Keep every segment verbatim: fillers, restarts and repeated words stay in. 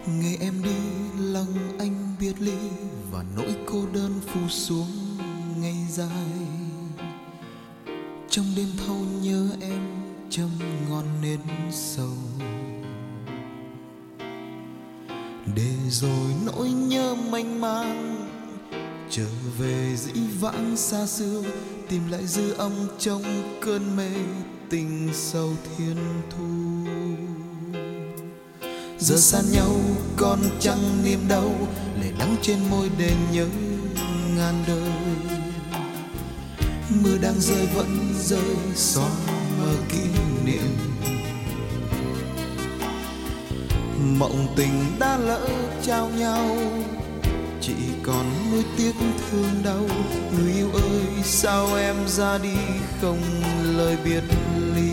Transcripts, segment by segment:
Ngày em đi lòng anh biệt ly, và nỗi cô đơn phủ xuống ngày dài. Trong đêm thâu nhớ em châm ngọn nến sầu, để rồi nỗi nhớ mênh mang trở về dĩ vãng xa xưa, tìm lại dư âm trong cơn mê tình sâu thiên thu. Giờ xa nhau còn chẳng niềm đau, lệ đắng trên môi để nhớ ngàn đời. Mưa đang rơi vẫn rơi xóa mơ kỷ niệm, mộng tình đã lỡ trao nhau, chỉ còn nuối tiếc thương đau. Người yêu ơi sao em ra đi không lời biệt ly,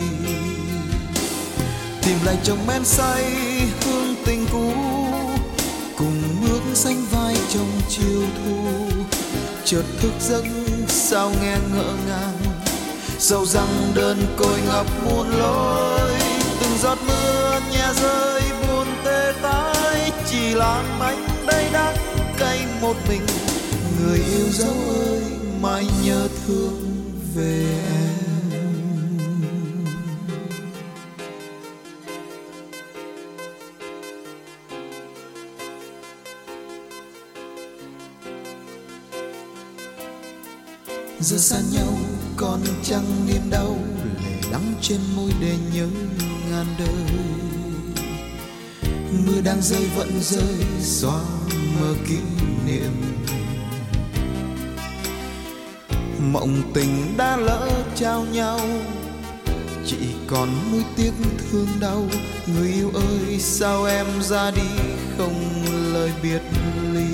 tìm lại chồng men say hương tình cũ, cùng bước sánh vai trong chiều thu. Chợt thức giấc sao nghe ngỡ ngàng, dẫu rằng đơn côi ngập muôn lối. Từng giọt mưa nhẹ rơi buồn tê tái, chỉ làm anh đây đắng cay một mình. Người yêu dấu ơi mãi nhớ thương về em. Giờ xa nhau còn chẳng niềm đau, lệ đắng trên môi để nhớ ngàn đời. Mưa đang rơi vẫn rơi xóa mơ kỷ niệm, mộng tình đã lỡ trao nhau, chỉ còn nuối tiếc thương đau. Người yêu ơi sao em ra đi không lời biệt ly,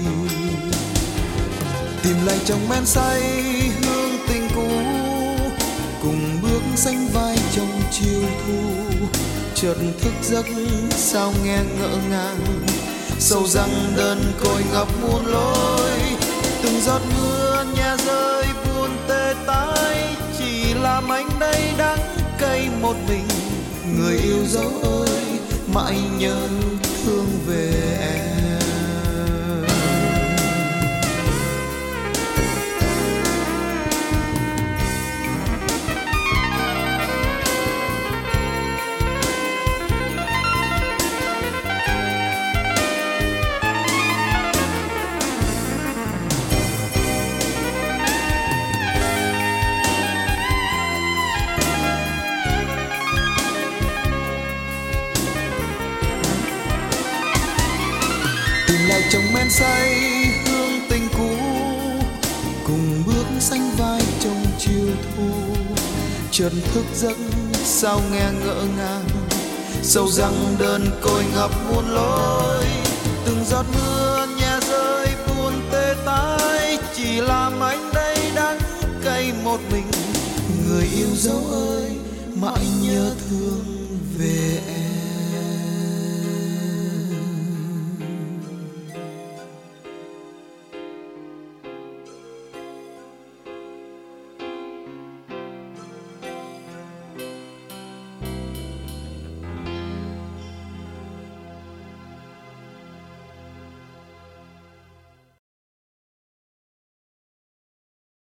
tìm lại chồng men say hương tình cũ, cùng bước sánh vai trong chiều thu. Chợt thức giấc sao nghe ngỡ ngàng, sầu rằng đơn côi ngập muôn lối. Từng giọt mưa nhẹ rơi buồn tê tái, chỉ làm anh đây đắng cay một mình. Người yêu dấu ơi mãi nhớ thương về em. Lại chồng men say hương tình cũ, cùng bước sánh vai trong chiều thu. Chợt thức giấc sao nghe ngỡ ngàng, sầu rằng đơn côi ngập muôn lối. Từng giọt mưa nhẹ rơi buồn tê tái, chỉ làm anh đây đắng cay một mình. Người yêu dấu ơi mãi nhớ thương về em.